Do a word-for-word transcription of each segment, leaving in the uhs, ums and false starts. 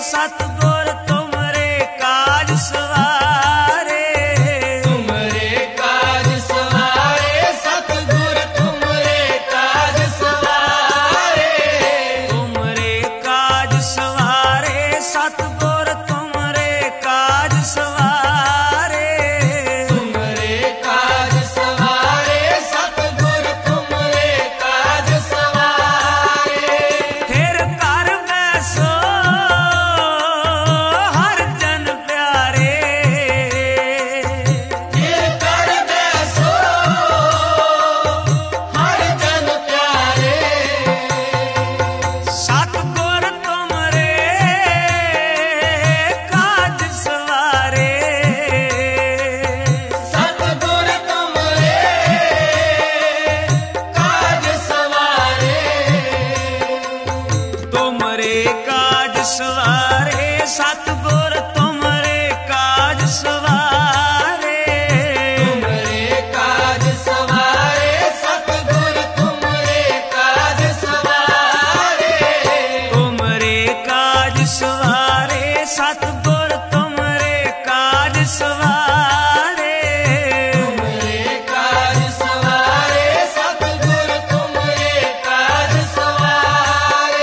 सतगुर तुमरे काज सवारे। तुमरे काज सवारे सतगुर तुमरे काज सवारे। तुमरे काज सवारे सतगुर तुमरे काज सवारे। तुमरे काज सवारे सतगुर तुमरे काज सवारे। फिर कर बैसो हर जन प्यारे। फिर कर बैसो हर जन प्यारे। सतगुर तुमरे काज सवारे। सतगुर तुमरे काज सवारे। तुमरे काज सवारे सतगुर तुमरे काज सवारे। तुमरे काज सवारे सतगुर तुमरे काज सवारे। तुमरे काज सवारे सतगुर तुमरे काज सवारे। तुमरे काज सवारे सतगुर तुमरे काज सवारे।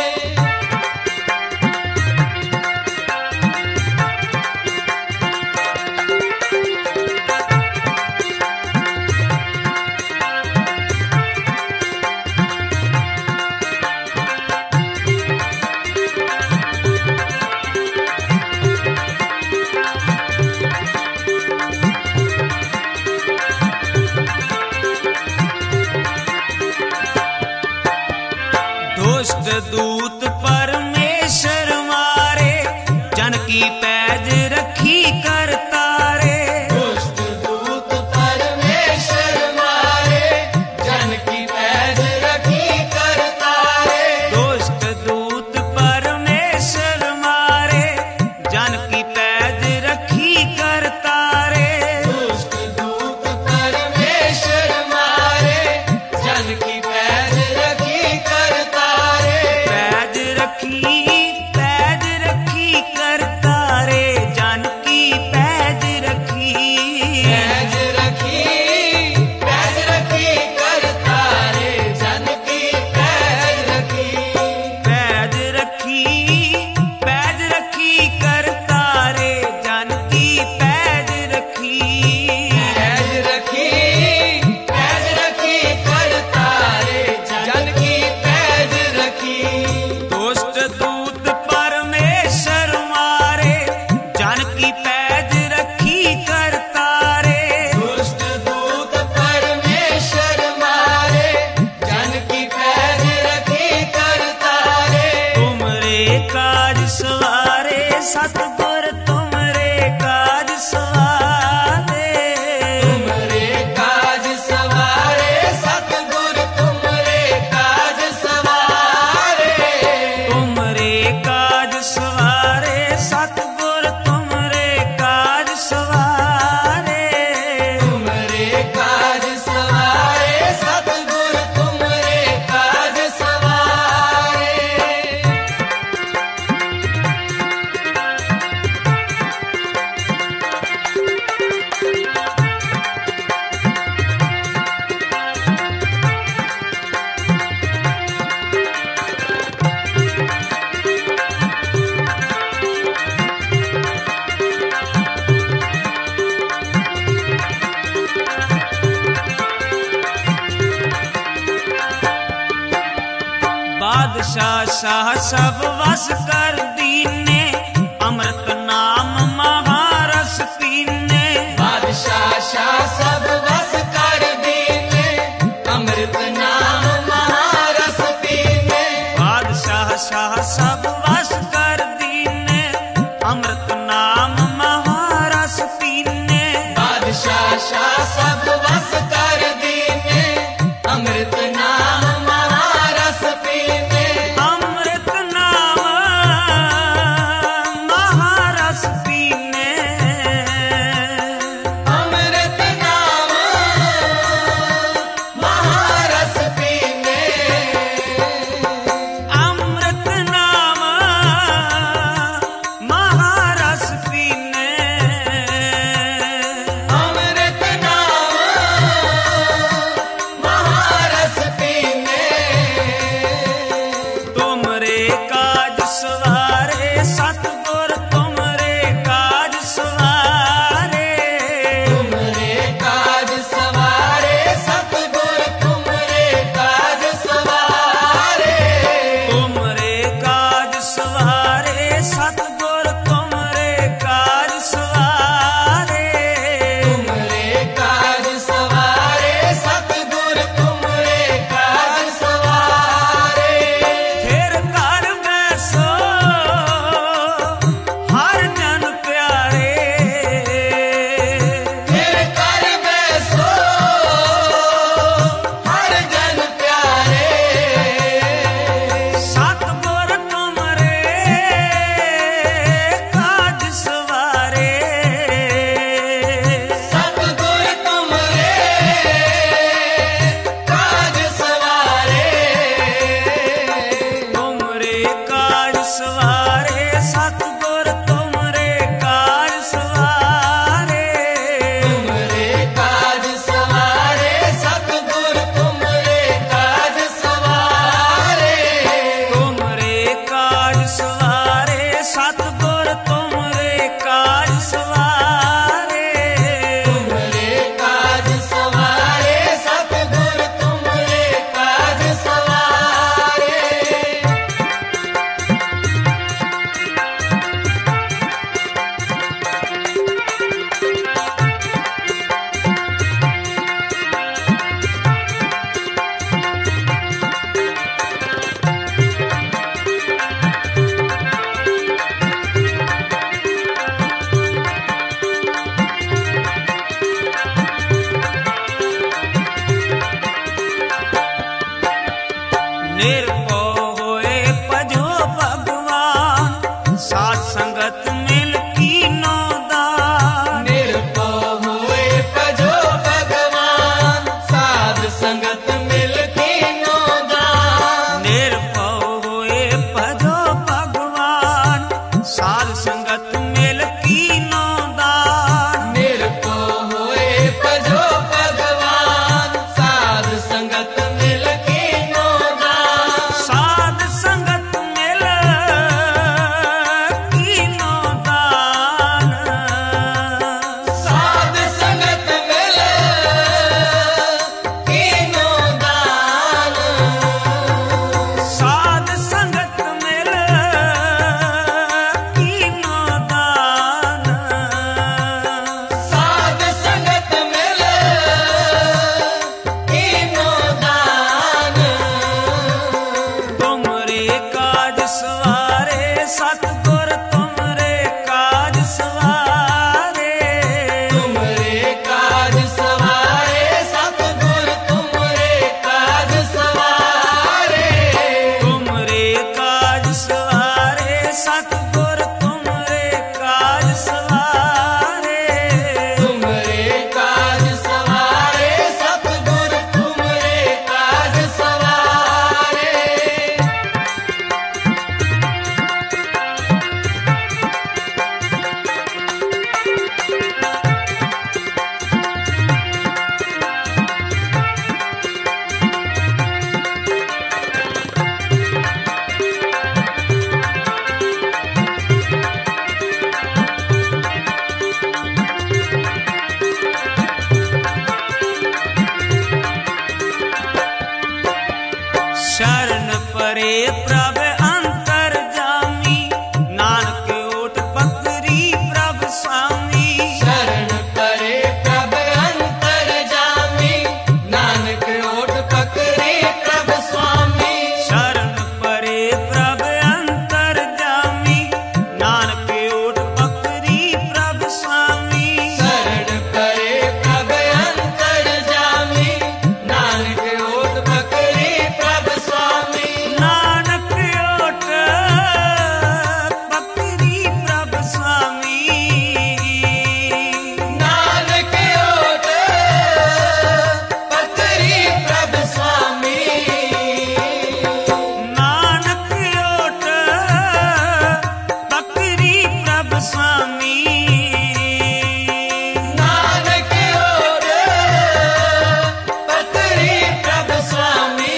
दुष्ट दूत परमेश्वर मारे जन की पैज रखी करतारे। दुष्ट दूत परमेश्वर मारे जन की पैज रखी करतारे। दुष्ट दूत परमेश्वर मारे जन की पैज रखी करतारे। दुष्ट दूत परमेश्वर मारे जन की पैज रखी करतारे। पैज रखी पैज रखी करतारे जन की पैज रखी। पैज रखी पैज रखी करतारे जन की पैज रखी। पैज रखी पैज रखी करतारे जन की पैज रखी। पैज रखी पैज रखी करतारे जन की पैज रखी। दुष्ट दूत परमेश्वर मारे जन की पैज रखी करतारे। दुष्ट दूत परमेश्वर मारे जन की पैज रखी करतारे। तुमरे काज सवारे सतगुर तुमरे काज सवारे। तुमरे काज सवारे सतगुर तुमरे काज सवारे। तुमरे काज सवारे सतगुर तुमरे काज सवारे। तुमरे काज सवारे सतगुर तुमरे काज सवारे। बादशाह शाह सब वस कर दीने अमृत नाम महारस पीने। बादशाह शाह सब बस कर दीने अमृत नाम महारस पीने। बादशाह शाह सब वस कर दीने अमृत नाम महारस पीने। बादशाह शाह सब बस कर दीने अमृत नाम महारस पीने। अमृत नाम महारस पीने। अमृत नाम महारस पीने। अमृत नाम सवारे सतगुर तुमरे काज सवारे। तुमरे काज सवारे सतगुर तुमरे काज सवारे। तुमरे काज सवारे सतगुर तुमरे काज सवारे। तुमरे काज सवारे सतगुर तुमरे काज सवारे। निर्भय होए भजो भगवान साध संगत मिल कीनो दान। निर्भय हुए भजो भगवान साध संगत मिल कीनो दान। निर्भय होए भजो भगवान साध संगत मिल कीनो दान। निर्भय हुए भजो भगवान साध संगत मिल कीनो दान। साध संगत मिल कीनो दान। साध संगत मिल कीनो दान। साध संगत मिल कीनो दान। साध संगत मिल कीनो दान। तुमरे काज सवारे सतगुर तुमरे काज सवारे। तुमरे काज सवारे सतगुर तुमरे काज सवारे। तुमरे काज सवारे सतगुर तुमरे काज सवारे। तुमरे काज सवारे सतगुर तुमरे काज सवारे। शरण परे प्रभ अंतर जामी नानक ओट पकरी प्रभ स्वामी। शरण परे प्रभ अंतर जामी नानक ओट पकड़े प्रभ स्वामी। शरण परे प्रभ अंतर जामी नानक ओट पकरी प्रभ स्वामी। शरण परे प्रभ अंतर जामी नानक ओट पकड़े प्रभ स्वामी। नानक ओट पकरी प्रभ स्वामी। नानक ओट पकड़ी प्रभ स्वामी। नानक ओट पकरी प्रभ स्वामी। नानक ओट पकड़ी प्रभ स्वामी।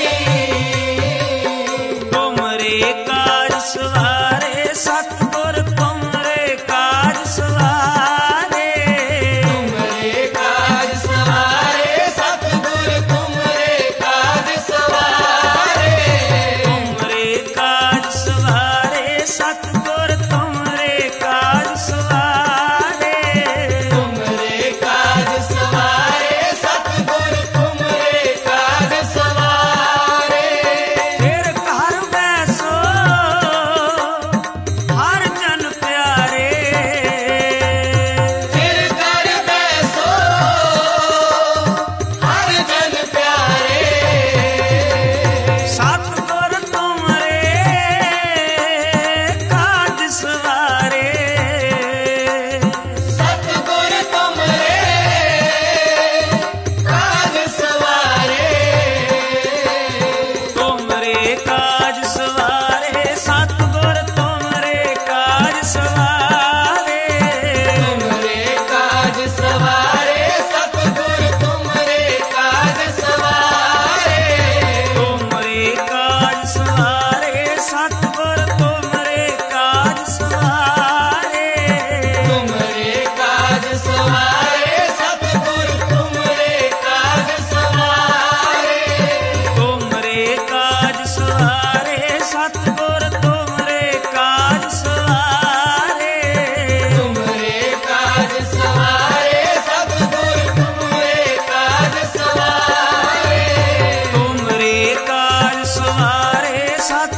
तुमरे काज सवारे सतगुर तुमरे काज सवारे। तुमरे काज सवारे सतगुर तुमरे काज सवारे। तुमरे काज सवारे सतगुर तुमरे काज सवारे। तुमरे काज सवारे सतगुर तुमरे काज सवारे। फिर घर बैसो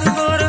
ਸਤਿਗੁਰ